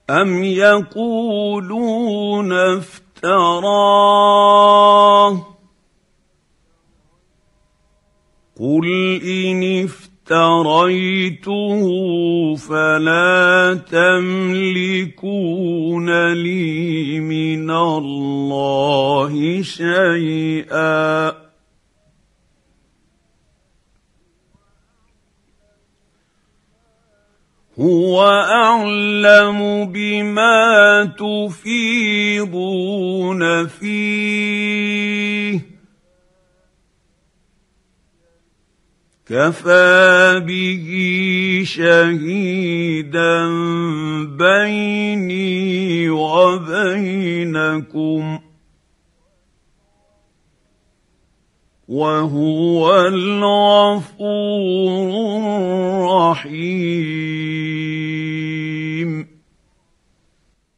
أم يقولون افتراه قل إن افتريته فلا تملكون لي من الله شيئا هو أعلم بما تفيضون فيه كفى به شهيدا بيني وبينكم وهو الغفور الرحيم